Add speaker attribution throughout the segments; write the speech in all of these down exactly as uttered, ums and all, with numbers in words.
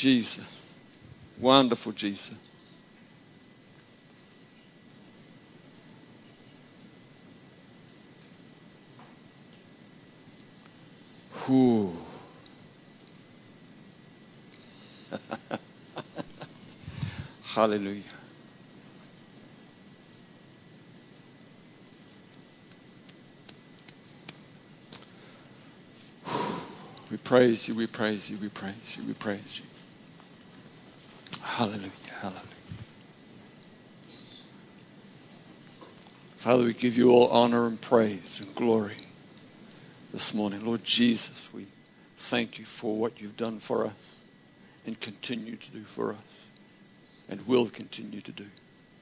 Speaker 1: Jesus. Wonderful Jesus. Whew. Hallelujah. We praise you, we praise you, we praise you, we praise you. Hallelujah, hallelujah. Father, we give you all honor and praise and glory this morning. Lord Jesus, we thank you for what you've done for us and continue to do for us and will continue to do.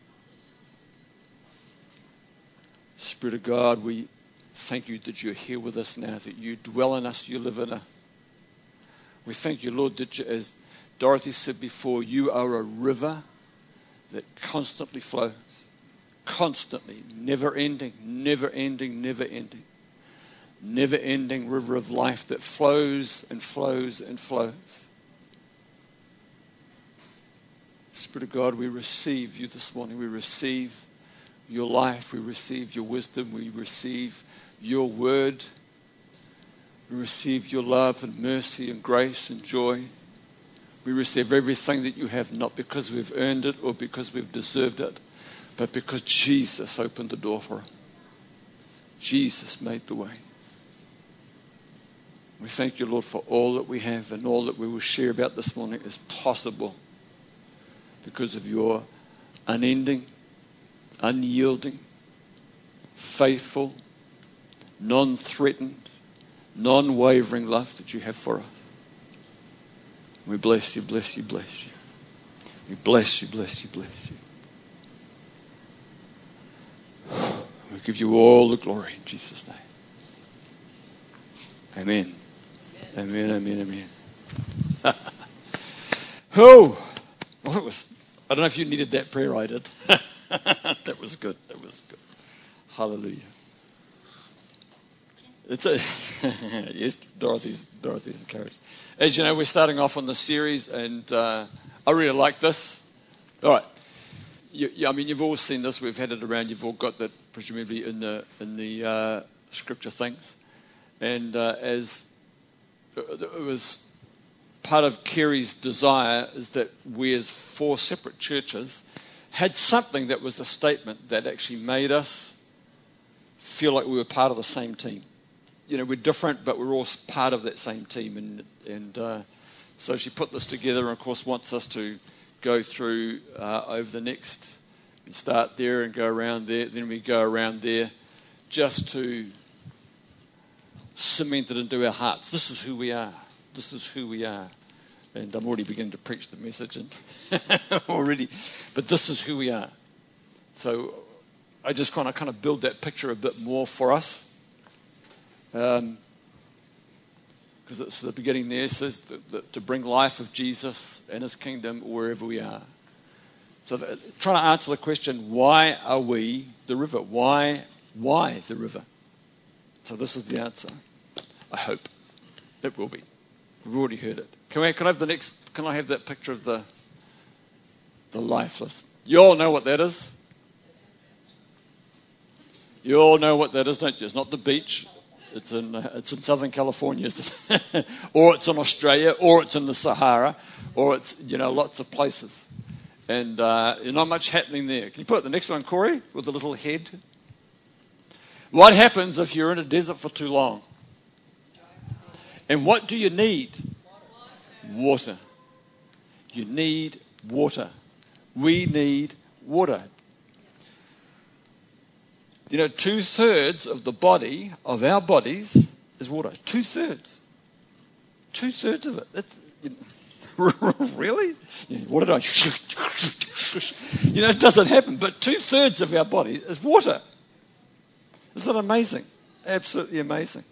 Speaker 1: Spirit of God, we thank you that you're here with us now, that you dwell in us, you live in us. We thank you, Lord, that you, as Dorothy said before, you are a river that constantly flows, constantly, never ending, never ending, never ending, never ending river of life that flows and flows and flows. Spirit of God, we receive you this morning. We receive your life. We receive your wisdom. We receive your word. We receive your love and mercy and grace and joy. We receive everything that you have, not because we've earned it or because we've deserved it, but because Jesus opened the door for it. Jesus made the way. We thank you, Lord, for all that we have and all that we will share about this morning is possible because of your unending, unyielding, faithful, non-threatened, non-wavering love that you have for us. We bless you, bless you, bless you. We bless you, bless you, bless you. We give you all the glory in Jesus' name. Amen. Amen, amen, amen. Oh, well, it was, I don't know if you needed that prayer, I did. That was good, that was good. Hallelujah. It's a yes, Dorothy's Dorothy's encouraged. As you know, we're starting off on the series, and uh, I really like this. All right, you, yeah, I mean, you've all seen this. We've had it around. You've all got that, presumably in the in the uh, scripture things. And uh, as it was part of Kerry's desire, is that we, as four separate churches, had something that was a statement that actually made us feel like we were part of the same team. You know, we're different, but we're all part of that same team. And and uh, so she put this together and, of course, wants us to go through uh, over the next, we start there and go around there, then we go around there, just to cement it into our hearts. This is who we are. This is who we are. And I'm already beginning to preach the message and already, but this is who we are. So I just kind of kind of build that picture a bit more for us. Um, because it's the beginning there, it says that, that to bring life of Jesus and his kingdom wherever we are. So the, trying to answer the question, why are we the river? Why, why the river? So this is the answer. I hope it will be. We've already heard it. Can I, can I have the next? Can I have that picture of the the lifeless? You all know what that is. You all know what that is, don't you? It's not the beach. It's in uh, it's in Southern California, or it's in Australia, or it's in the Sahara, or it's, you know, lots of places, and uh, not much happening there. Can you put up the next one, Corey, with the little head? What happens if you're in a desert for too long? And what do you need? Water. You need water. We need water. You know, two-thirds of the body, of our bodies, is water. Two-thirds. Two-thirds of it. That's, you know, really? You know, what did I... You know, it doesn't happen, but two-thirds of our body is water. Isn't that amazing? Absolutely amazing.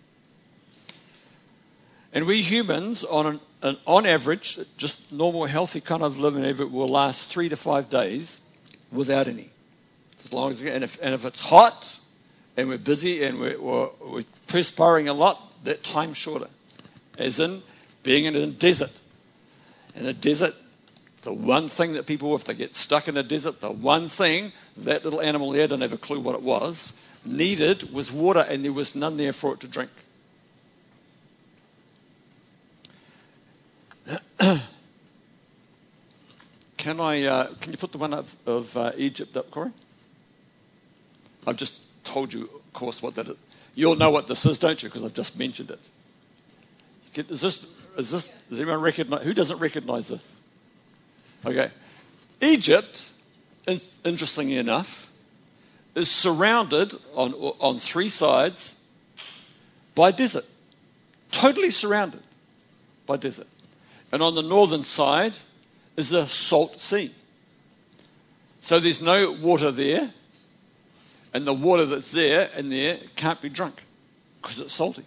Speaker 1: And we humans, on an, an, on average, just normal, healthy kind of living, will last three to five days without any. As long as, and if, and if it's hot and we're busy and we're, we're, we're perspiring a lot, that time's shorter. As in being in a desert. In a desert, the one thing that people, if they get stuck in a desert, the one thing that little animal there, didn't have a clue what it was, needed was water, and there was none there for it to drink. Can I? Uh, can you put the one of, of uh, Egypt up, Corey? I've just told you, of course, what that is. You'll know what this is, don't you? Because I've just mentioned it. Is this? Is this? Does anyone recognize? Who doesn't recognize this? Okay, Egypt, in, interestingly enough, is surrounded on on three sides by desert. Totally surrounded by desert, and on the northern side is a salt sea. So there's no water there, and the water that's there and there can't be drunk because it's salty.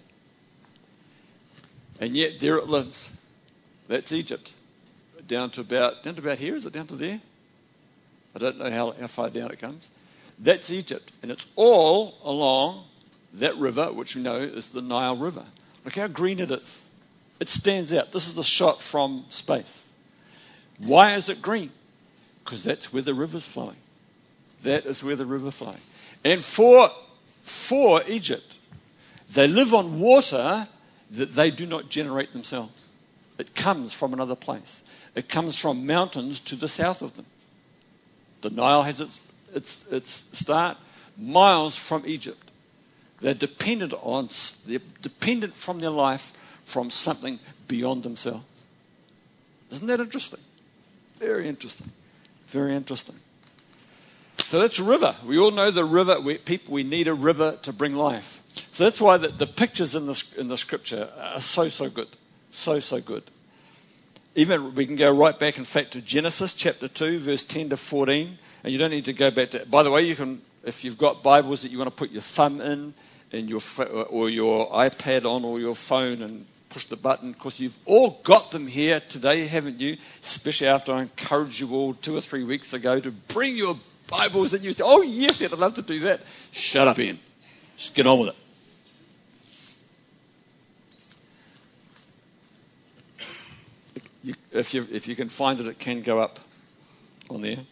Speaker 1: And yet there it lives. That's Egypt. Down to about down to about here, is it down to there? I don't know how, how far down it comes. That's Egypt, and it's all along that river, which we know is the Nile River. Look how green it is. It stands out. This is a shot from space. Why is it green? Because that's where the river's flowing. That is where the river's flowing. And for, for Egypt, they live on water that they do not generate themselves. It comes from another place. It comes from mountains to the south of them. The Nile has its, its, its start miles from Egypt. They're dependent on, they're dependent from their life from something beyond themselves. Isn't that interesting? Very interesting. Very interesting. So that's a river. We all know the river. We, people, we need a river to bring life. So that's why the, the pictures in the, in the scripture are so, so good. So, so good. Even we can go right back, in fact, to Genesis chapter two, verse ten to fourteen. And you don't need to go back to... By the way, you can, if you've got Bibles that you want to put your thumb in, and your or your iPad on, or your phone, and push the button, because you've all got them here today, haven't you? Especially after I encouraged you all two or three weeks ago to bring your Bibles, and you say, oh yes, I'd love to do that. Shut up, Ian. Just get on with it. You, if you if you can find it, it can go up on there.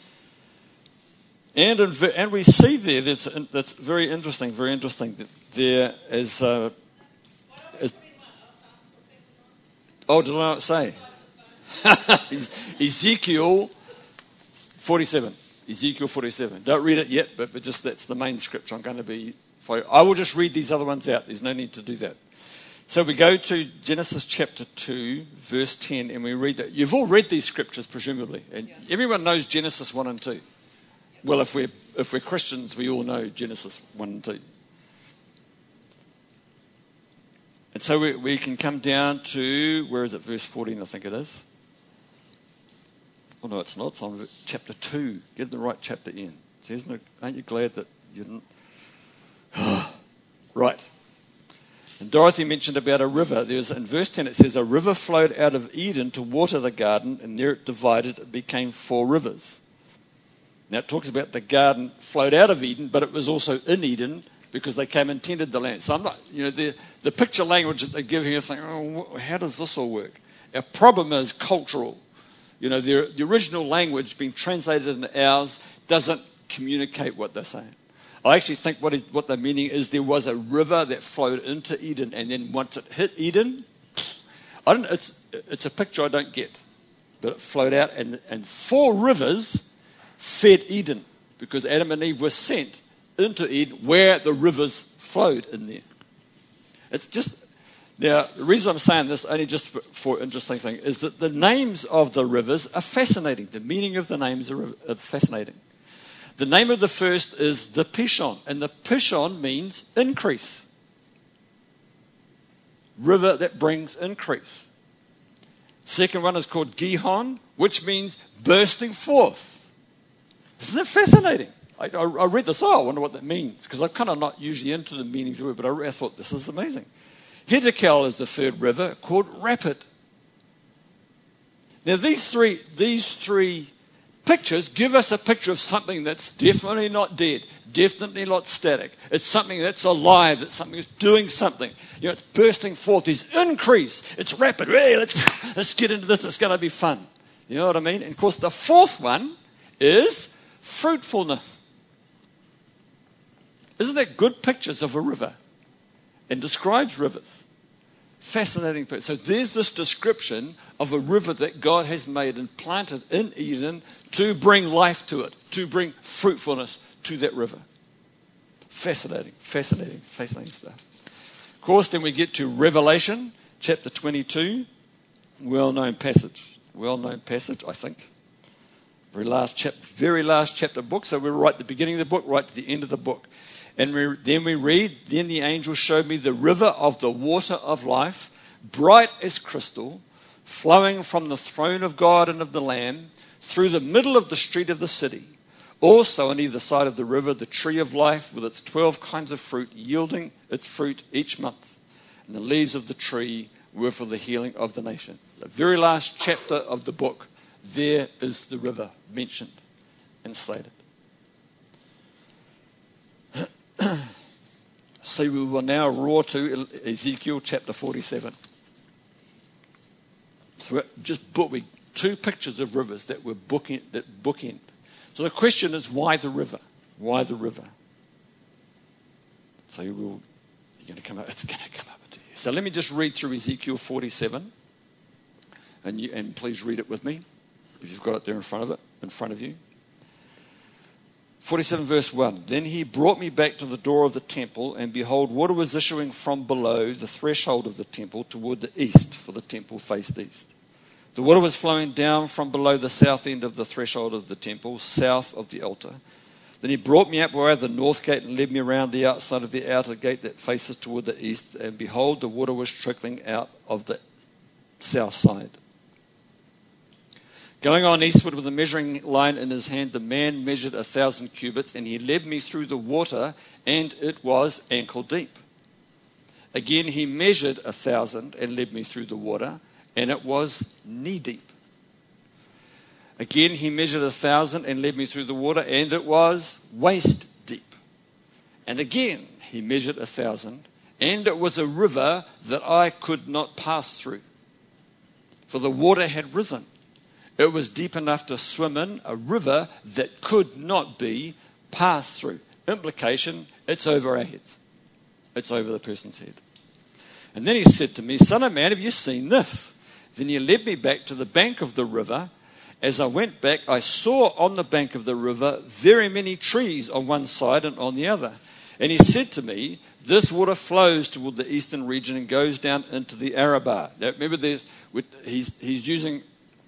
Speaker 1: And in, and we see there that's that's very interesting, very interesting that there is. Uh, is oh, did I not say? Ezekiel forty-seven. Ezekiel forty-seven. Don't read it yet, but, but just that's the main scripture I'm going to be. For, I will just read these other ones out. There's no need to do that. So we go to Genesis chapter two, verse ten, and we read that. You've all read these scriptures, presumably, and yeah. Everyone knows Genesis one and two. Well, if we're if we're Christians, we all know Genesis one and two. And so we, we can come down to, where is it, verse fourteen, I think it is. Oh, no, it's not. It's on chapter two. Get the right chapter in. So isn't it, aren't you glad that you didn't? Right. And Dorothy mentioned about a river. There's in verse ten it says, a river flowed out of Eden to water the garden, and there it divided, it became four rivers. Now it talks about the garden flowed out of Eden, but it was also in Eden because they came and tended the land. So I'm not, you know, the, the picture language that they give here, think, oh, how does this all work? Our problem is cultural. You know, the, the original language being translated into ours doesn't communicate what they're saying. I actually think what, is, what they're meaning is there was a river that flowed into Eden, and then once it hit Eden, I don't, it's, it's a picture I don't get, but it flowed out, and, and four rivers fed Eden because Adam and Eve were sent into Eden where the rivers flowed in there. It's just, now the reason I'm saying this, only just for, for interesting thing, is that the names of the rivers are fascinating. The meaning of the names are, are fascinating. The name of the first is the Pishon, and the Pishon means increase. River that brings increase. Second one is called Gihon, which means bursting forth. Isn't that fascinating? I, I, I read this, oh, I wonder what that means, because I'm kind of not usually into the meanings of it, but I, I thought this is amazing. Hiddekel is the third river, called Rapid. Now these three, these three pictures give us a picture of something that's definitely not dead, definitely not static. It's something that's alive, it's something that's doing something. You know, it's bursting forth, there's increase, it's rapid. Hey, let's, let's get into this, it's going to be fun. You know what I mean? And of course, the fourth one is fruitfulness. Isn't that good pictures of a river? And describes rivers. Fascinating picture. So there's this description of a river that God has made and planted in Eden to bring life to it, to bring fruitfulness to that river. Fascinating, fascinating, fascinating stuff. Of course, then we get to Revelation, chapter twenty-two. Well-known passage. Well-known passage, I think. Very last chapter, very last chapter book. So we're right at the beginning of the book, right to the end of the book. And we, then we read, then the angel showed me the river of the water of life, bright as crystal, flowing from the throne of God and of the Lamb, through the middle of the street of the city. Also on either side of the river, the tree of life with its twelve kinds of fruit, yielding its fruit each month. And the leaves of the tree were for the healing of the nations. The very last chapter of the book, there is the river mentioned and slated. So we will now roar to Ezekiel chapter forty-seven. So we're just book, we two pictures of rivers that were bookend, that bookend. So the question is, why the river? Why the river? So you will, you're going to come up. It's going to come up to you. So let me just read through Ezekiel forty-seven, and you, and please read it with me if you've got it there in front of it, in front of you. forty-seven verse one. Then he brought me back to the door of the temple, and behold, water was issuing from below the threshold of the temple toward the east, for the temple faced east. The water was flowing down from below the south end of the threshold of the temple, south of the altar. Then he brought me up where I had the north gate and led me around the outside of the outer gate that faces toward the east, and behold, the water was trickling out of the south side. Going on eastward with a measuring line in his hand, the man measured a thousand cubits, and he led me through the water, and it was ankle deep. Again he measured a thousand and led me through the water, and it was knee deep. Again he measured a thousand and led me through the water, and it was waist deep. And again he measured a thousand, and it was a river that I could not pass through, for the water had risen. It was deep enough to swim in, a river that could not be passed through. Implication, it's over our heads. It's over the person's head. And then he said to me, Son of man, have you seen this? Then he led me back to the bank of the river. As I went back, I saw on the bank of the river very many trees on one side and on the other. And he said to me, this water flows toward the eastern region and goes down into the Arabah. Now, remember, there's, he's, he's using...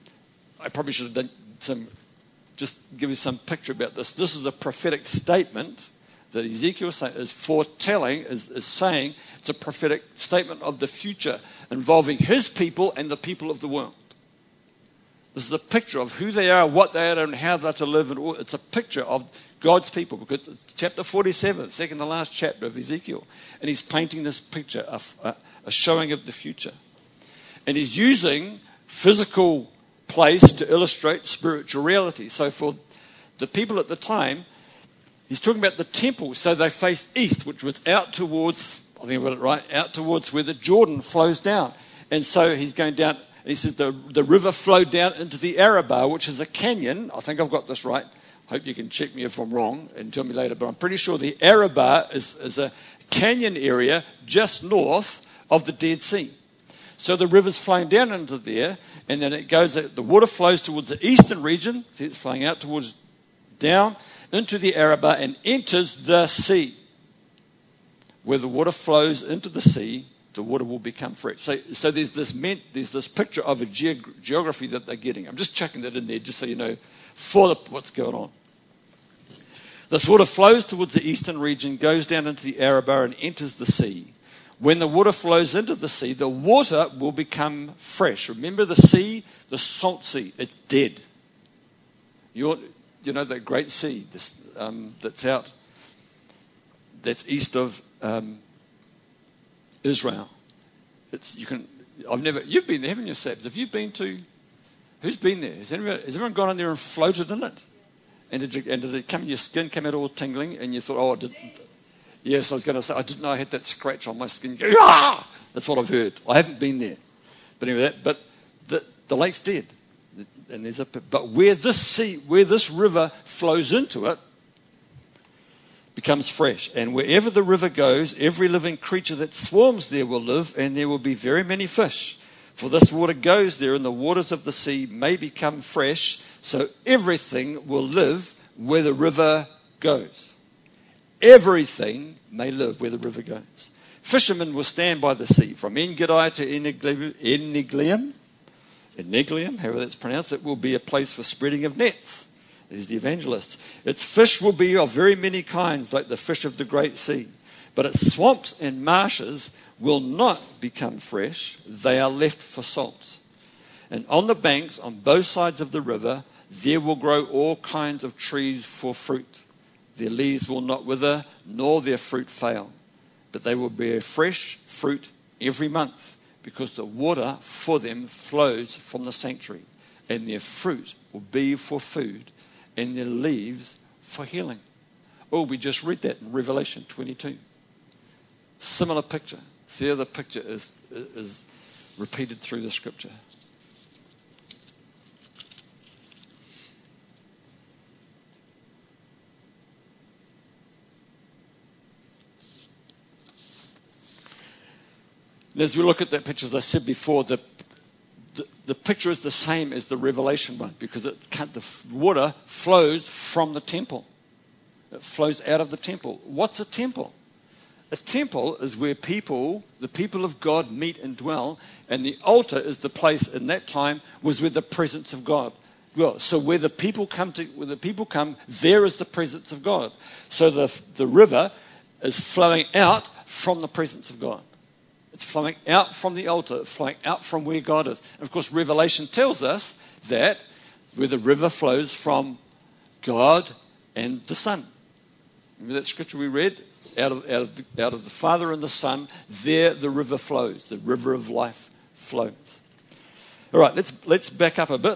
Speaker 1: I probably should have done some, just give you some picture about this. This is a prophetic statement that Ezekiel is foretelling, is, is saying. It's a prophetic statement of the future involving his people and the people of the world. This is a picture of who they are, what they are, and how they're to live. And it's a picture of God's people, because it's chapter forty-seven, second to last chapter of Ezekiel. And he's painting this picture, a, a showing of the future. And he's using physical place to illustrate spiritual reality. So for the people at the time, he's talking about the temple. So they faced east, which was out towards, I think I got it right, out towards where the Jordan flows down. And so he's going down, and he says the, the river flowed down into the Arabah, which is a canyon. I think I've got this right. Hope you can check me if I'm wrong and tell me later, but I'm pretty sure the Arabah is, is a canyon area just north of the Dead Sea. So the river's flowing down into there, and then it goes, the water flows towards the eastern region, see it's flowing out towards, down into the Arabah and enters the sea. Where the water flows into the sea, the water will become fresh. So, so there's this meant, there's this picture of a geog- geography that they're getting. I'm just chucking that in there just so you know for the, what's going on. This water flows towards the eastern region, goes down into the Arabah and enters the sea. When the water flows into the sea, the water will become fresh. Remember the sea, the salt sea, it's dead. You're, you know, that great sea this, um, that's out, that's east of um, Israel. It's, you can, I've never, you've been there, haven't you, Sabs? Have you been to Who's been there? Has anyone, has everyone gone in there and floated in it? And did, you, and did it come, your skin come out all tingling, and you thought, oh, I didn't. Yes, I was going to say, I didn't know I had that scratch on my skin. Ah! That's what I've heard. I haven't been there. But anyway, that, but the, the lake's dead. And there's a, but where this sea, where this river flows into it, becomes fresh. And wherever the river goes, every living creature that swarms there will live, and there will be very many fish. For this water goes there, and the waters of the sea may become fresh, so everything will live where the river goes. Everything may live where the river goes. Fishermen will stand by the sea, from En-gedi to Eneglaim, Eneglaim, however that's pronounced. It will be a place for spreading of nets. These are the evangelists. Its fish will be of very many kinds, like the fish of the great sea. But its swamps and marshes will not become fresh. They are left for salts. And on the banks, on both sides of the river, there will grow all kinds of trees for fruit. Their leaves will not wither, nor their fruit fail. But they will bear fresh fruit every month, because the water for them flows from the sanctuary. And their fruit will be for food, and their leaves for healing. Oh, we just read that in Revelation twenty-two. Similar picture. See how the picture is, is repeated through the scripture. And as we look at that picture, as I said before, the, the, the picture is the same as the Revelation one, because it can't, the water flows from the temple. It flows out of the temple. What's a temple? A temple is where people, the people of God, meet and dwell, and the altar is the place in that time was where the presence of God. Well, so where the people come to, where the people come, there is the presence of God. So the the river is flowing out from the presence of God. It's flowing out from the altar, flowing out from where God is. And of course, Revelation tells us that where the river flows from God and the Son. Remember that scripture we read? Out of, out of, the, out of the Father and the Son, there the river flows. The river of life flows. All right, let's let's back up a bit.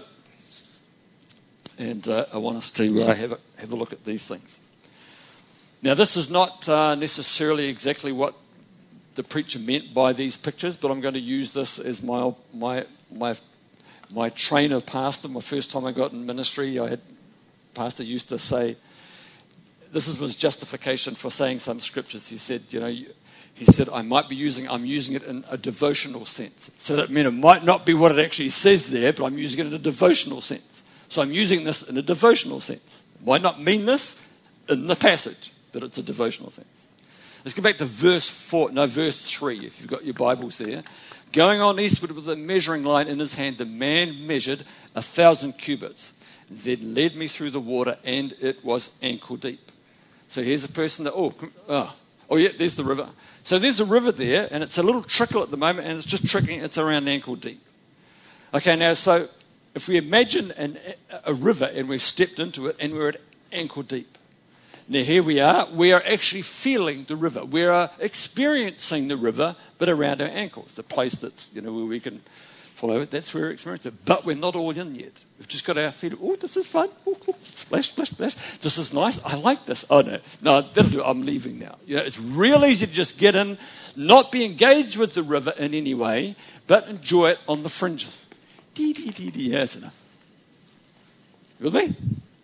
Speaker 1: And uh, I want us to uh, have, a, have a look at these things. Now, this is not uh, necessarily exactly what the preacher meant by these pictures, but I'm going to use this as my my my my train of pastor. My first time I got in ministry, I had pastor used to say, this was justification for saying some scriptures. He said, you know, he said I might be using, I'm using it in a devotional sense. So that means it might not be what it actually says there, but I'm using it in a devotional sense. So I'm using this in a devotional sense. It might not mean this in the passage, but it's a devotional sense. Let's go back to verse four, no, verse three, if you've got your Bibles there. Going on eastward with a measuring line in his hand, the man measured a thousand cubits, then led me through the water, and it was ankle deep. So here's a person that, oh, oh, oh yeah, there's the river. So there's a river there, and it's a little trickle at the moment, and it's just trickling, it's around ankle deep. Okay, now, so if we imagine an, a river, and we've stepped into it, and we're at ankle deep. Now here we are, we are actually feeling the river. We are experiencing the river, but around our ankles, the place that's, you know, where we can follow it, that's where we're experiencing it. But we're not all in yet. We've just got our feet, oh, this is fun, ooh, ooh, splash, splash, splash. This is nice, I like this. Oh no, no, that'll do, I'm leaving now. You know, it's real easy to just get in, not be engaged with the river in any way, but enjoy it on the fringes. Dee, dee, dee, dee, yeah, that's enough. You with me?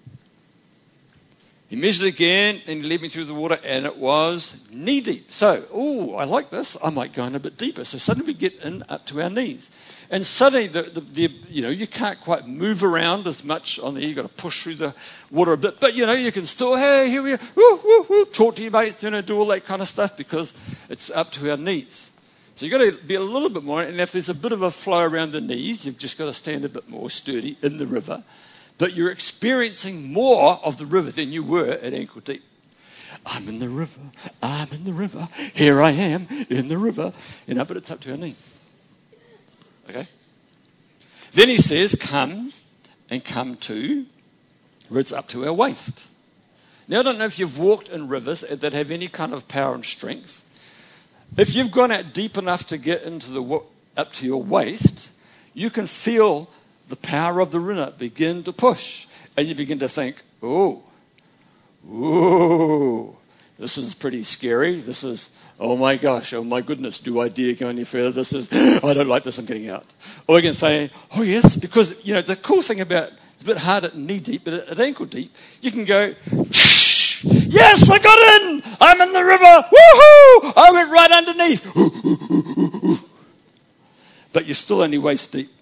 Speaker 1: He measured again, and he led me through the water, and it was knee deep. So, oh, I like this. I might go in a bit deeper. So suddenly we get in up to our knees, and suddenly the, the, the you know you can't quite move around as much on there. You've got to push through the water a bit, but you know you can still, hey, here we are, woo, woo, woo, talk to your mates, you know, do all that kind of stuff because it's up to our knees. So you've got to be a little bit more, and if there's a bit of a flow around the knees, you've just got to stand a bit more sturdy in the river. But you're experiencing more of the river than you were at ankle deep. I'm in the river. I'm in the river. Here I am in the river. You know, but it's up to our knees. Okay? Then he says, come and come to where it's up to our waist. Now, I don't know if you've walked in rivers that have any kind of power and strength. If you've gone out deep enough to get into the up to your waist, you can feel the power of the river begin to push. And you begin to think, oh, oh, this is pretty scary. This is, oh my gosh, oh my goodness, do I dare go any further? This is, I don't like this, I'm getting out. Or you can say, oh yes, because, you know, the cool thing about, it's a bit hard at knee deep, but at ankle deep, you can go, yes, I got in! I'm in the river! Woohoo! I went right underneath. But you're still only waist deep.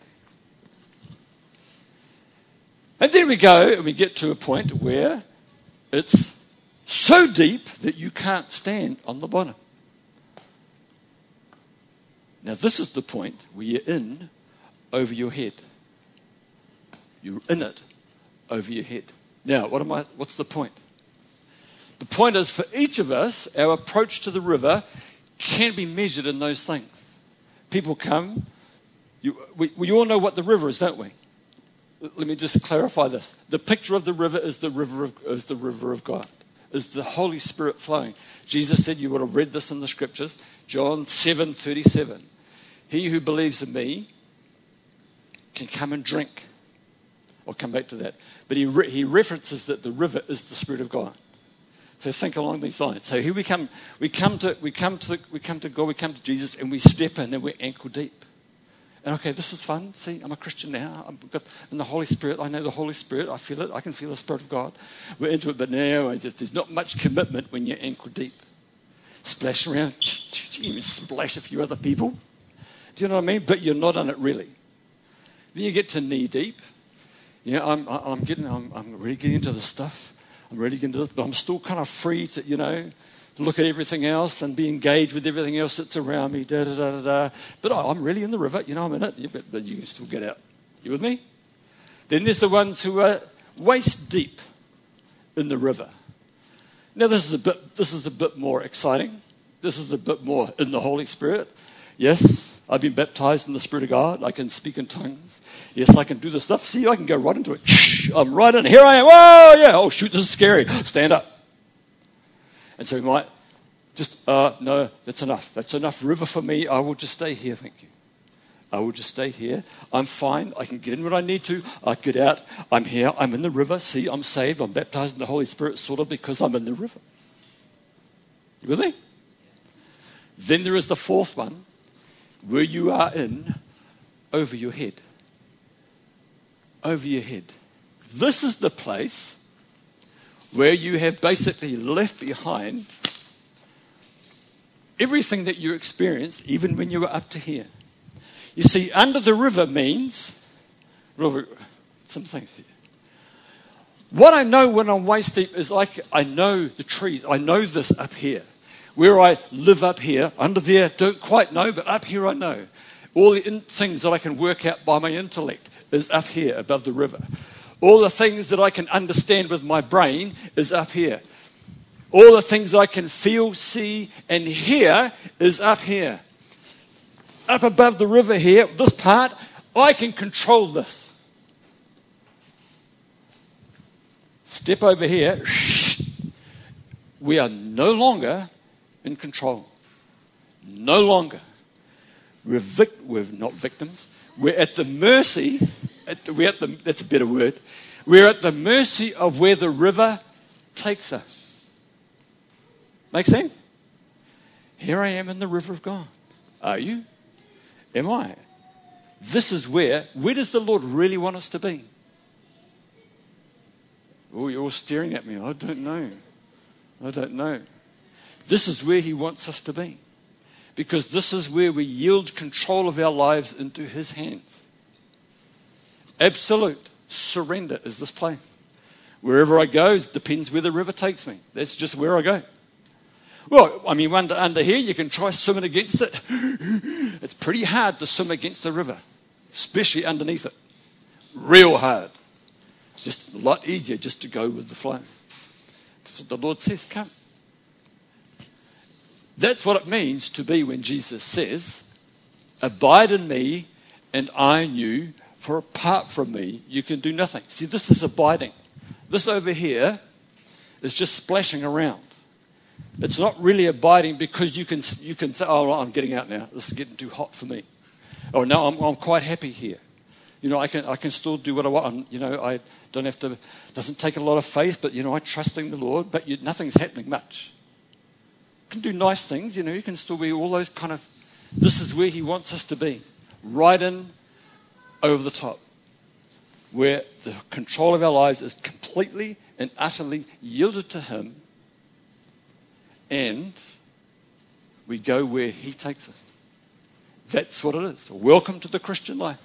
Speaker 1: And then we go and we get to a point where it's so deep that you can't stand on the bottom. Now this is the point where you're in over your head. You're in it over your head. Now, what am I? What's the point? The point is, for each of us, our approach to the river can be measured in those things. People come. You, we, we all know what the river is, don't we? Let me just clarify this. The picture of the river is the river of, is the river of God, is the Holy Spirit flowing. Jesus said, you would have read this in the scriptures, John seven thirty-seven. He who believes in me can come and drink. I'll come back to that. But he re- he references that the river is the Spirit of God. So think along these lines. So here we come. We come to we come to we come to God. We come to Jesus, and we step in, and we're ankle deep. And okay, this is fun. See, I'm a Christian now. I've got in the Holy Spirit. I know the Holy Spirit. I feel it. I can feel the Spirit of God. We're into it, but now it's just, there's not much commitment when you're ankle deep. Splash around, even splash a few other people. Do you know what I mean? But you're not in it really. Then you get to knee deep. Yeah, I'm I'm getting I'm I'm really getting into this stuff. I'm really getting into this, but I'm still kind of free to, you know, look at everything else and be engaged with everything else that's around me, da da da da da. But oh, I'm really in the river, you know, I'm in it, yeah, but, but you can still get out. You with me? Then there's the ones who are waist deep in the river. Now this is a bit this is a bit more exciting. This is a bit more in the Holy Spirit. Yes, I've been baptized in the Spirit of God. I can speak in tongues. Yes, I can do this stuff. See, I can go right into it. I'm right in. Here I am. Whoa, yeah. Oh, shoot, this is scary. Stand up. And so we might just, uh, no, that's enough. That's enough river for me. I will just stay here, thank you. I will just stay here. I'm fine. I can get in what I need to. I get out. I'm here. I'm in the river. See, I'm saved. I'm baptized in the Holy Spirit, sort of, because I'm in the river. You with me? Then there is the fourth one, where you are in over your head. Over your head. This is the place where you have basically left behind everything that you experienced, even when you were up to here. You see, under the river means, some things here. What I know when I'm waist deep is like I know the trees. I know this up here. Where I live up here, under there, don't quite know, but up here I know. All the in- things that I can work out by my intellect is up here above the river. All the things that I can understand with my brain is up here. All the things I can feel, see, and hear is up here. Up above the river here, this part, I can control this. Step over here. We are no longer in control. No longer. We're, vic- we're not victims. We're at the mercy, at the, we're at the, that's a better word, we're at the mercy of where the river takes us. Make sense? Here I am in the river of God. Are you? Am I? This is where, where does the Lord really want us to be? Oh, you're all staring at me. I don't know. I don't know. This is where he wants us to be. Because this is where we yield control of our lives into his hands. Absolute surrender is this place. Wherever I go, it depends where the river takes me. That's just where I go. Well, I mean, under, under here, you can try swimming against it. It's pretty hard to swim against the river, especially underneath it. Real hard. It's just a lot easier just to go with the flow. That's what the Lord says, come. That's what it means to be when Jesus says, abide in me and I in you, for apart from me, you can do nothing. See, this is abiding. This over here is just splashing around. It's not really abiding because you can you can say, oh, I'm getting out now. This is getting too hot for me. Oh, no, I'm, I'm quite happy here. You know, I can I can still do what I want. I'm, you know, I don't have to. Doesn't take a lot of faith, but you know, I trust in the Lord. But you, nothing's happening much. You can do nice things. You know, you can still be all those kind of. This is where He wants us to be, right in, over the top, where the control of our lives is completely and utterly yielded to Him, and we go where He takes us. That's what it is. Welcome to the Christian life.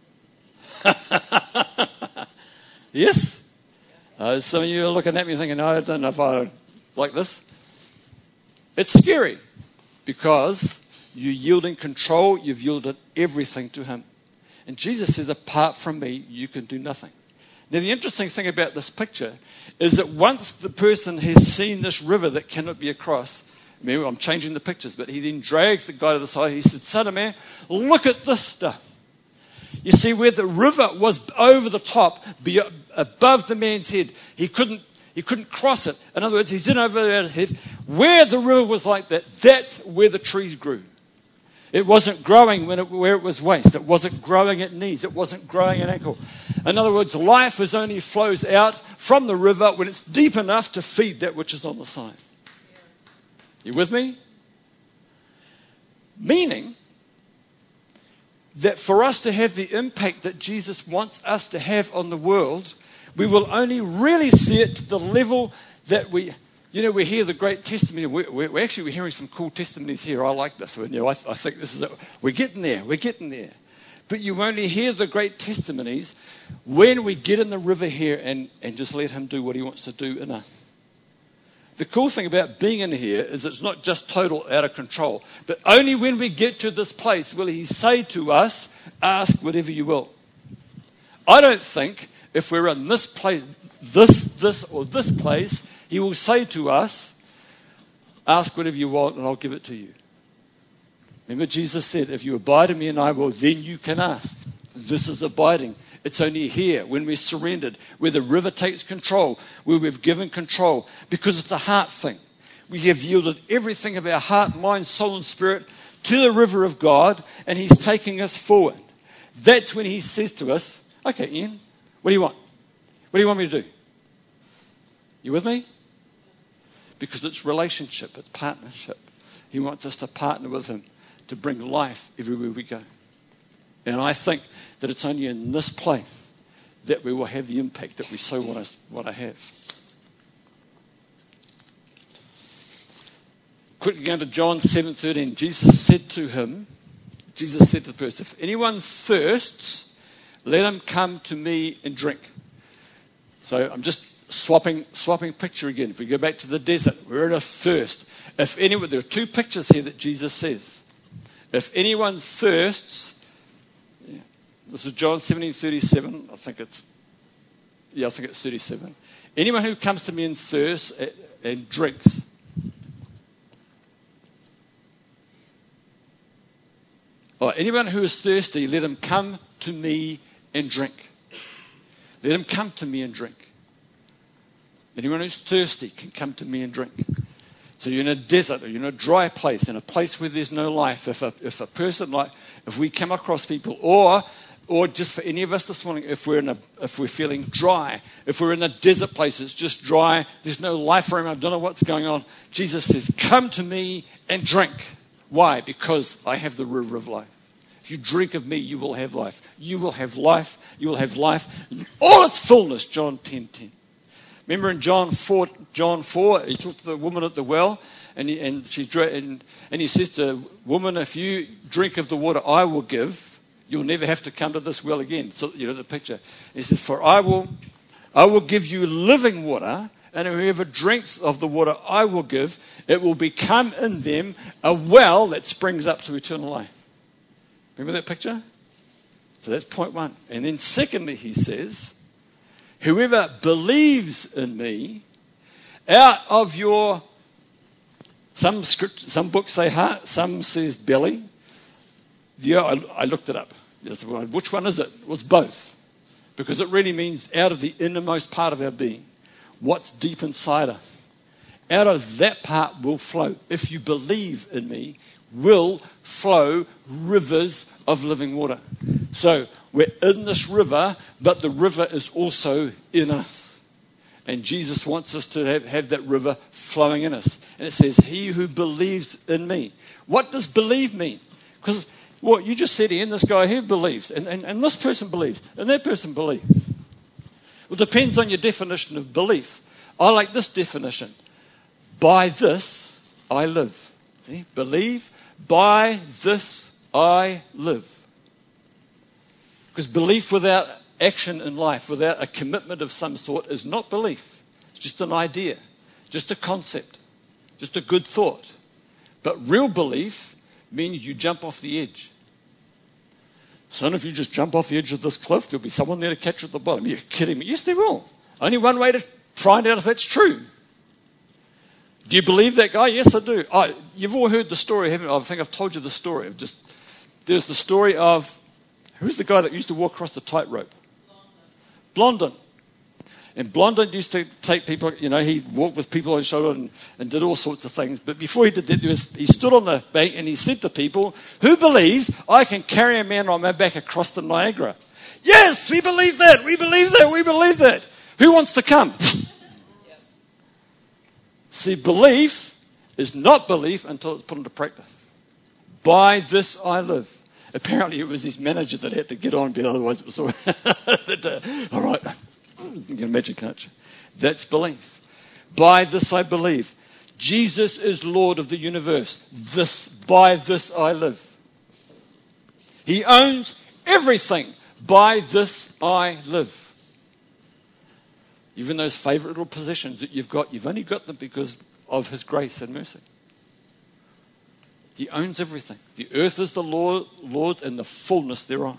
Speaker 1: Yes? Uh, some of you are looking at me thinking, no, I don't know if I like this. It's scary because you're yielding control, you've yielded everything to Him. And Jesus says, apart from me, you can do nothing. Now, the interesting thing about this picture is that once the person has seen this river that cannot be across, remember, I'm changing the pictures, but he then drags the guy to the side. He said, son of man, look at this stuff. You see, where the river was over the top, be above the man's head, he couldn't he couldn't cross it. In other words, he's in over their head. Where the river was like that, that's where the trees grew. It wasn't growing when it, where it was waist. It wasn't growing at knees. It wasn't growing at ankle. In other words, life is only flows out from the river when it's deep enough to feed that which is on the side. You with me? Meaning that for us to have the impact that Jesus wants us to have on the world, we will only really see it to the level that we, you know, we hear the great testimony. We're, we're actually we're hearing some cool testimonies here. I like this one. You know, I, I think this is it. We're getting there. We're getting there. But you only hear the great testimonies when we get in the river here and, and just let Him do what He wants to do in us. The cool thing about being in here is it's not just total out of control. But only when we get to this place will He say to us, ask whatever you will. I don't think if we're in this place, this, this, or this place, He will say to us, ask whatever you want and I'll give it to you. Remember Jesus said, if you abide in me and I will, then you can ask. This is abiding. It's only here when we're surrendered, where the river takes control, where we've given control, because it's a heart thing. We have yielded everything of our heart, mind, soul, and spirit to the river of God, and He's taking us forward. That's when He says to us, okay, Ian, what do you want? What do you want me to do? You with me? Because it's relationship, it's partnership. He wants us to partner with Him to bring life everywhere we go. And I think that it's only in this place that we will have the impact that we so want to, want to have. Quickly going to John seven thirteen. Jesus said to him, Jesus said to the person, if anyone thirsts, let him come to me and drink. So I'm just swapping swapping picture again. If we go back to the desert, we're in a thirst. If anyone, there are two pictures here that Jesus says. If anyone thirsts, yeah, this is John seventeen thirty-seven. I think it's, yeah, I think it's thirty-seven. Anyone who comes to me and thirsts and drinks. Oh, anyone who is thirsty, let him come to me and drink. Let him come to me and drink. Anyone who's thirsty can come to me and drink. So you're in a desert or you're in a dry place, in a place where there's no life. If a, if a person like, if we come across people, or or just for any of us this morning, if we're in a, if we're feeling dry, if we're in a desert place, it's just dry, there's no life around, I don't know what's going on. Jesus says, come to me and drink. Why? Because I have the river of life. If you drink of me, you will have life. You will have life. You will have life in all its fullness. John ten ten. Remember in John four, John four, he talked to the woman at the well, and he, and she and, and he says to the woman, if you drink of the water I will give, you'll never have to come to this well again. So you know the picture. He says, for I will, I will give you living water, and whoever drinks of the water I will give, it will become in them a well that springs up to eternal life. Remember that picture? So that's point one. And then secondly, he says, whoever believes in me, out of your, some script, some books say heart, some says belly. Yeah, I, I looked it up. Which one is it? Well, it's both. Because it really means out of the innermost part of our being. What's deep inside us. Out of that part will flow, if you believe in me, will flow rivers of living water. So We're in this river, but the river is also in us. And Jesus wants us to have, have that river flowing in us. And it says, he who believes in me. What does believe mean? Because, well, you just said, Ian, this guy here believes, and, and, and this person believes, and that person believes. Well, it depends on your definition of belief. I like this definition. By this, I live. See? Believe. By this, I live. Because belief without action in life, without a commitment of some sort, is not belief. It's just an idea, just a concept, just a good thought. But real belief means you jump off the edge. Son, if you just jump off the edge of this cliff, there'll be someone there to catch you at the bottom. You're kidding me? Yes, there will. Only one way to find out if that's true. Do you believe that guy? Yes, I do. I, you've all heard the story, haven't you? I think I've told you the story. Of just there's the story of, who's the guy that used to walk across the tightrope? Blondin. And Blondin used to take people, you know, he'd walk with people on his shoulder and, and did all sorts of things. But before he did that, there was, he stood on the bank and he said to people, who believes I can carry a man on my back across the Niagara? Yes, we believe that, we believe that, we believe that. Who wants to come? See, belief is not belief until it's put into practice. By this I live. Apparently it was his manager that had to get on, but otherwise it was all, all right. You can imagine, can't you? That's belief. By this I believe. Jesus is Lord of the universe. This, by this I live. He owns everything. By this I live. Even those favourite little possessions that you've got, you've only got them because of his grace and mercy. He owns everything. The earth is the Lord, Lord's and the fullness thereof.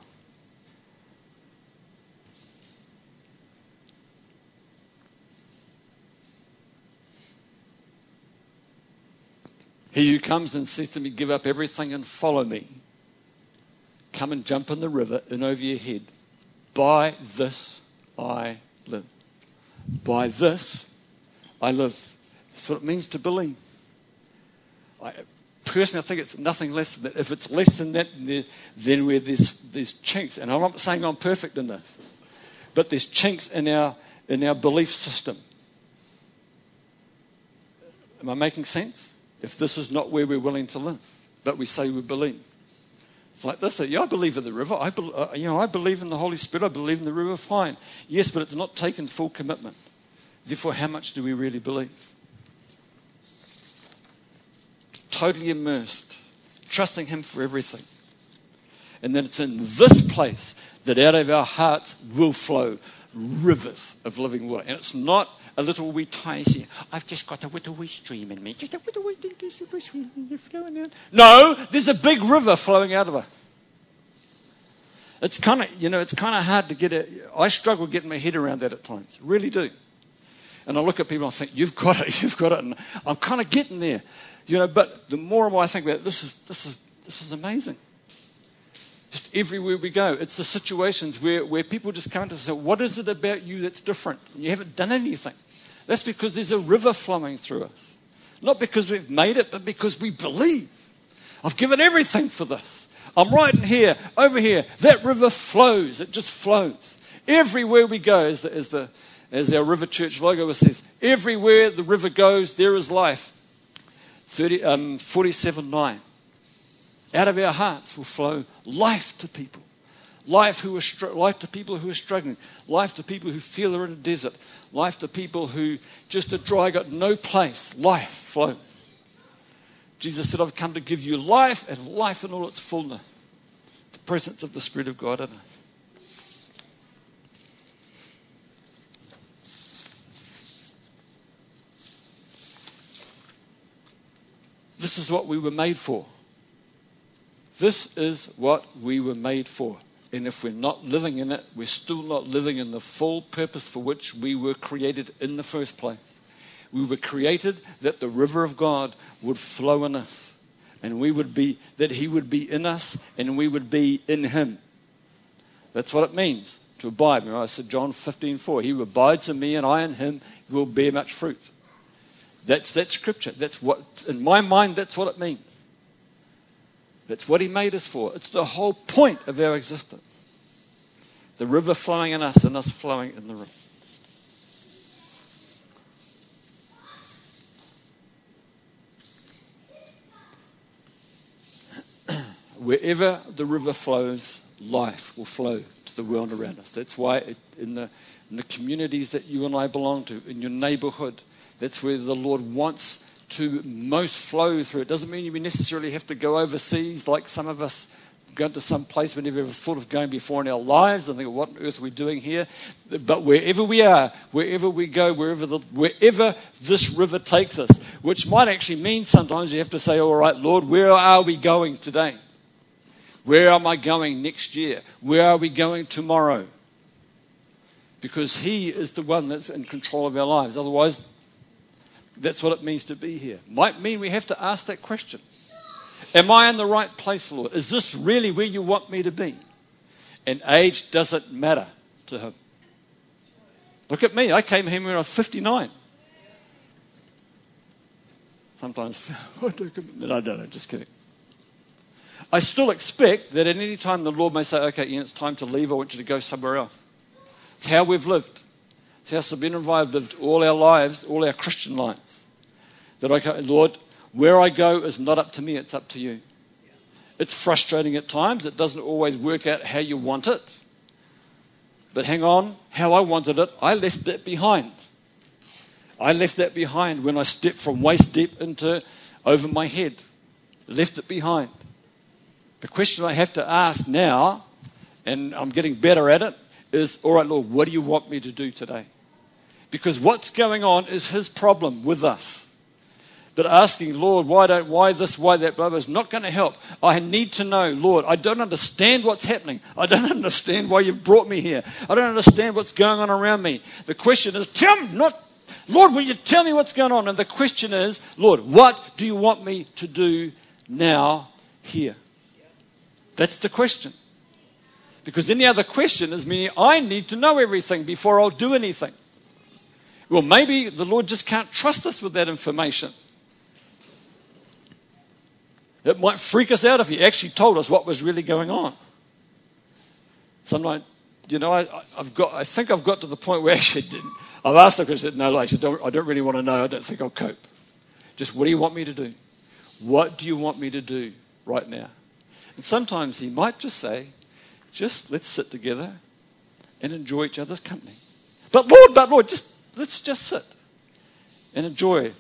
Speaker 1: He who comes and says to me, give up everything and follow me. Come and jump in the river and over your head. By this I live. By this I live. That's what it means to believe. I, personally, I think it's nothing less than that. If it's less than that, then where there's, there's chinks. And I'm not saying I'm perfect in this. But there's chinks in our, in our belief system. Am I making sense? If this is not where we're willing to live, but we say we believe. It's like this. Yeah, I believe in the river. I, be, uh, you know, I believe in the Holy Spirit. I believe in the river. Fine. Yes, but it's not taken full commitment. Therefore, how much do we really believe? Totally immersed, trusting him for everything. And then it's in this place that out of our hearts will flow rivers of living water. And it's not a little wee tiny, I've just got a little wee stream in me. Just a little wee stream flowing out. No, there's a big river flowing out of us. It's kind of, you know, it's kind of hard to get it. I struggle getting my head around that at times. Really do. And I look at people and I think, you've got it, you've got it. And I'm kind of getting there. You know, but the more and more I think about it, this is, this is, this is amazing. Just everywhere we go, it's the situations where, where people just come to say, what is it about you that's different? And you haven't done anything. That's because there's a river flowing through us. Not because we've made it, but because we believe. I've given everything for this. I'm right in here, over here. That river flows. It just flows. Everywhere we go, as, the, as, the, as our River Church logo says, everywhere the river goes, there is life. thirty, um, forty-seven nine. Out of our hearts will flow life to people. Life, who are str- life to people who are struggling. Life to people who feel they're in a desert. Life to people who just are dry, got no place. Life flows. Jesus said, I've come to give you life and life in all its fullness. The presence of the Spirit of God in us. This is what we were made for. This is what we were made for. And if we're not living in it, we're still not living in the full purpose for which we were created in the first place. We were created that the river of God would flow in us. And we would be, that he would be in us and we would be in him. That's what it means to abide. Remember I said John fifteen four. He who abides in me and I in him will bear much fruit. That's that scripture. That's what, in my mind, that's what it means. That's what he made us for. It's the whole point of our existence. The river flowing in us and us flowing in the river. Wherever the river flows, life will flow to the world around us. That's why it, in the in the communities that you and I belong to, in your neighborhood, that's where the Lord wants to most flow through. It doesn't mean you necessarily have to go overseas like some of us go to some place we never ever thought of going before in our lives and think, what on earth are we doing here? But wherever we are, wherever we go, wherever the, wherever this river takes us, which might actually mean sometimes you have to say, all right, Lord, where are we going today? Where am I going next year? Where are we going tomorrow? Because He is the one that's in control of our lives. Otherwise, that's what it means to be here. Might mean we have to ask that question. Am I in the right place, Lord? Is this really where you want me to be? And age doesn't matter to Him. Look at me. I came here when I was fifty-nine. Sometimes, no, I don't know, just kidding. I still expect that at any time the Lord may say, okay, Ian, it's time to leave. I want you to go somewhere else. It's how we've lived. It's how Sabina and I have lived all our lives, all our Christian lives. That I, Lord, where I go is not up to me, it's up to you. It's frustrating at times. It doesn't always work out how you want it. But hang on, how I wanted it, I left that behind. I left that behind when I stepped from waist deep into over my head. Left it behind. The question I have to ask now, and I'm getting better at it, is, all right, Lord, what do you want me to do today? Because what's going on is His problem with us. But asking, Lord, why don't, why this, why that, blah, blah, is not going to help. I need to know, Lord, I don't understand what's happening. I don't understand why you've brought me here. I don't understand what's going on around me. The question is, tell me, not, Lord, will you tell me what's going on? And the question is, Lord, what do you want me to do now, here? That's the question. Because any other question is meaning I need to know everything before I'll do anything. Well, maybe the Lord just can't trust us with that information. It might freak us out if He actually told us what was really going on. Sometimes, you know, I, I've got, I think I've got to the point where actually didn't. I've asked her because I said, no, I don't, I don't really want to know. I don't think I'll cope. Just what do you want me to do? What do you want me to do right now? And sometimes He might just say, just let's sit together and enjoy each other's company. But Lord, but Lord, just let's just sit and enjoy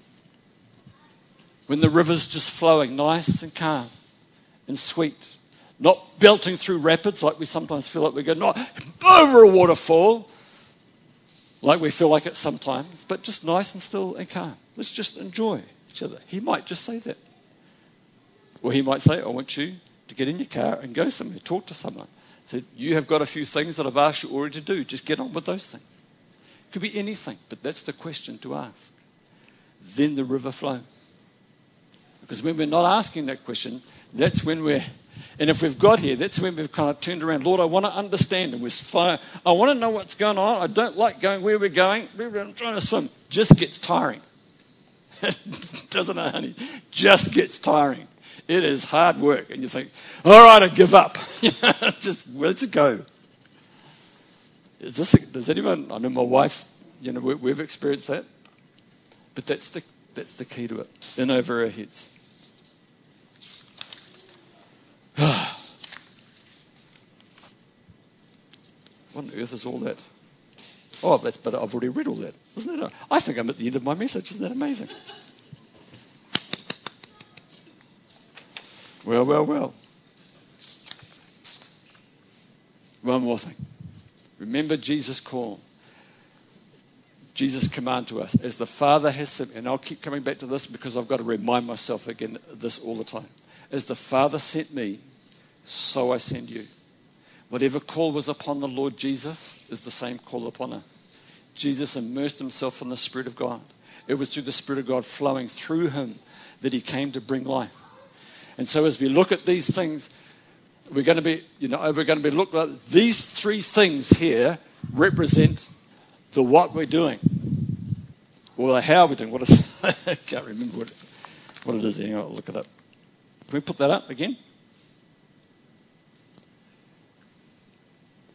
Speaker 1: when the river's just flowing nice and calm and sweet. Not belting through rapids like we sometimes feel like we're going, not over a waterfall like we feel like it sometimes, but just nice and still and calm. Let's just enjoy each other. He might just say that. Or He might say, I want you to get in your car and go somewhere, talk to someone. So you have got a few things that I've asked you already to do. Just get on with those things. It could be anything, but that's the question to ask. Then the river flows. Because when we're not asking that question, that's when we're, and if we've got here, that's when we've kind of turned around. Lord, I want to understand, and we're fire. I want to know what's going on. I don't like going where we're going. I'm trying to swim. Just gets tiring. Doesn't it, honey? Just gets tiring. It is hard work, and you think, all right, I give up. Just let's go. Is this? A, does anyone? I know my wife's. You know, we, we've experienced that, but that's the that's the key to it. In over our heads. What on earth is all that? Oh, that's. But I've already read all that. Isn't that? A, I think I'm at the end of my message. Isn't that amazing? Well, well, well. One more thing. Remember Jesus' call. Jesus' command to us. As the Father has sent me, and I'll keep coming back to this because I've got to remind myself again this all the time. As the Father sent me, so I send you. Whatever call was upon the Lord Jesus is the same call upon us. Jesus immersed Himself in the Spirit of God. It was through the Spirit of God flowing through Him that He came to bring life. And so as we look at these things, we're going to be, you know, we're going to be looking at these three things here represent the what we're doing, or the how we're doing. What is? I can't remember what, what it is. Hang on, I'll look it up. Can we put that up again?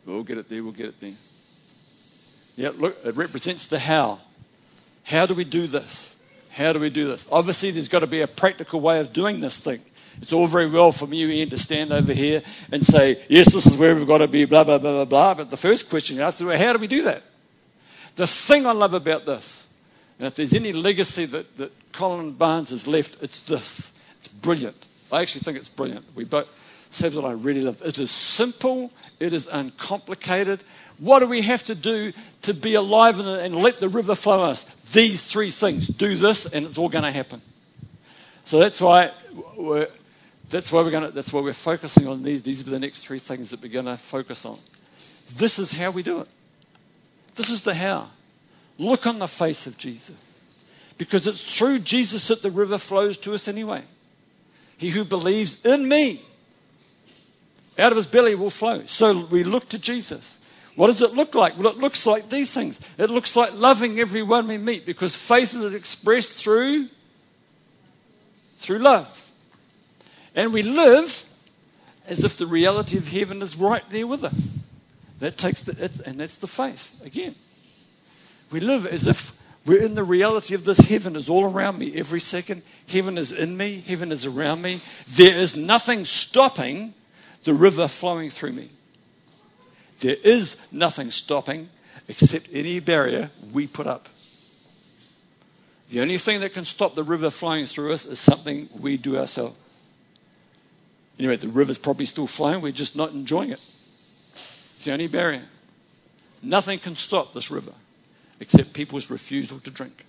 Speaker 1: We'll get it there, we'll get it there. Yeah, look, it represents the how. How do we do this? How do we do this? Obviously, there's got to be a practical way of doing this thing. It's all very well for me, Ian, to stand over here and say, yes, this is where we've got to be, blah, blah, blah, blah, blah. But the first question you ask is, well, how do we do that? The thing I love about this, and if there's any legacy that, that Colin Barnes has left, it's this. It's brilliant. I actually think it's brilliant. We both, Sabs and I really love it. It is simple. It is uncomplicated. What do we have to do to be alive and, and let the river flow us? These three things. Do this, and it's all going to happen. So that's why we're, that's why we're going to, that's why we're focusing on these. These are the next three things that we're going to focus on. This is how we do it. This is the how. Look on the face of Jesus. Because it's through Jesus that the river flows to us anyway. He who believes in me, out of his belly will flow. So we look to Jesus. What does it look like? Well, it looks like these things. It looks like loving everyone we meet, because faith is expressed through, through love. And we live as if the reality of heaven is right there with us. That takes the, and that's the faith again. We live as if we're in the reality of this. Heaven is all around me every second. Heaven is in me. Heaven is around me. There is nothing stopping the river flowing through me. There is nothing stopping except any barrier we put up. The only thing that can stop the river flowing through us is something we do ourselves. Anyway, the river's probably still flowing. We're just not enjoying it. It's the only barrier. Nothing can stop this river except people's refusal to drink.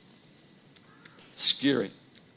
Speaker 1: Scary.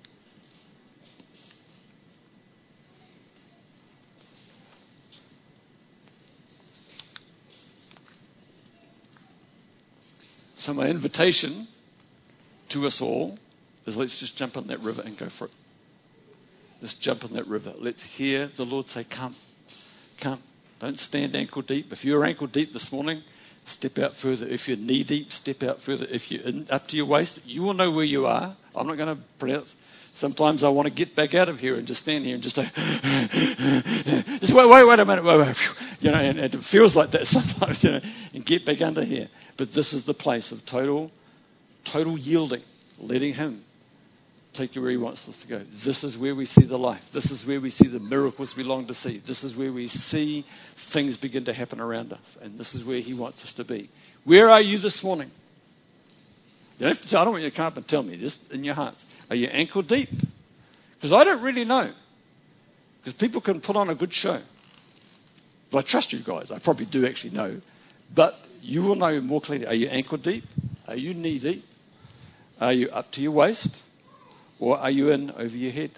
Speaker 1: So my invitation to us all is, let's just jump on that river and go for it. Let's jump on that river. Let's hear the Lord say, come, come. Don't stand ankle deep. If you're ankle deep this morning, step out further. If you're knee deep, step out further. If you're in, up to your waist, you will know where you are. I'm not going to pronounce. Sometimes I want to get back out of here and just stand here and just say, just wait, wait, wait a minute, wait, wait. You know, and, and it feels like that sometimes, you know, and get back under here. But this is the place of total, total yielding, letting Him take you where He wants us to go. This is where we see the life. This is where we see the miracles we long to see. This is where we see things begin to happen around us. And this is where He wants us to be. Where are you this morning? You don't have to tell, I don't want you to come up and tell me, just in your hearts. Are you ankle deep? Because I don't really know. Because people can put on a good show. But I trust you guys. I probably do actually know. But you will know more clearly. Are you ankle deep? Are you knee deep? Are you up to your waist? Or are you in over your head?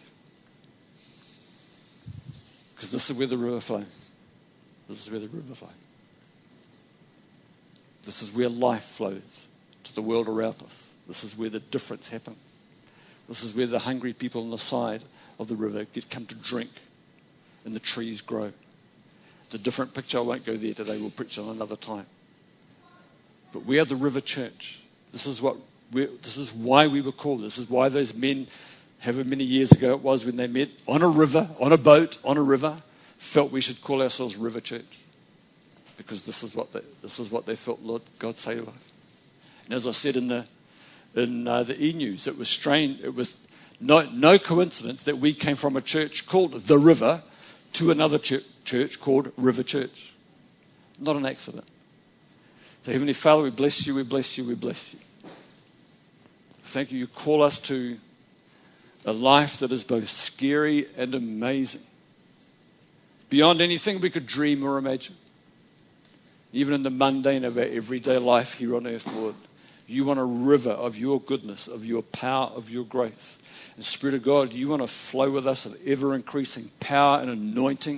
Speaker 1: Because this is where the river flows. This is where the river flows. This is where life flows to the world around us. This is where the difference happens. This is where the hungry people on the side of the river get come to drink and the trees grow. It's a different picture. I won't go there today. We'll preach on another time. But we are the River Church. This is what we're, this is why we were called. This is why those men, however many years ago it was when they met on a river, on a boat, on a river, felt we should call ourselves River Church. Because this is what they, this is what they felt Lord God say to us. And as I said in the in uh, the E-News, it was strange. It was no no coincidence that we came from a church called The River to another church, church called River Church. Not an accident. So Heavenly Father, we bless you, we bless you, we bless you. Thank you. You call us to a life that is both scary and amazing. Beyond anything we could dream or imagine. Even in the mundane of our everyday life here on earth, Lord, you want a river of your goodness, of your power, of your grace. And Spirit of God, you want to flow with us with ever-increasing power and anointing.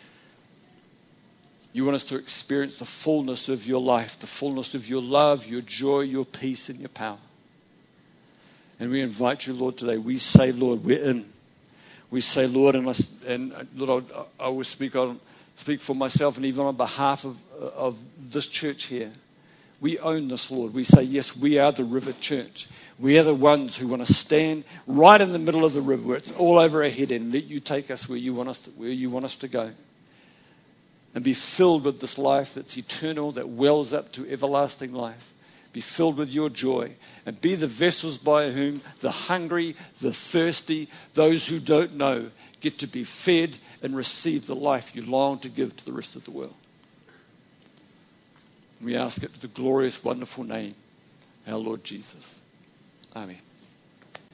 Speaker 1: You want us to experience the fullness of your life, the fullness of your love, your joy, your peace, and your power. And we invite you, Lord, today. We say, Lord, we're in. We say, Lord, and, I, and Lord, I, I will speak on, speak for myself and even on behalf of, of this church here. We own this, Lord. We say, yes, we are the River Church. We are the ones who want to stand right in the middle of the river where it's all over our head and let you take us where you want us to, where you want us to go. and be filled with this life that's eternal, that wells up to everlasting life. Be filled with your joy, and be the vessels by whom the hungry, the thirsty, those who don't know, get to be fed and receive the life you long to give to the rest of the world. We ask it in the glorious, wonderful name, our Lord Jesus. Amen.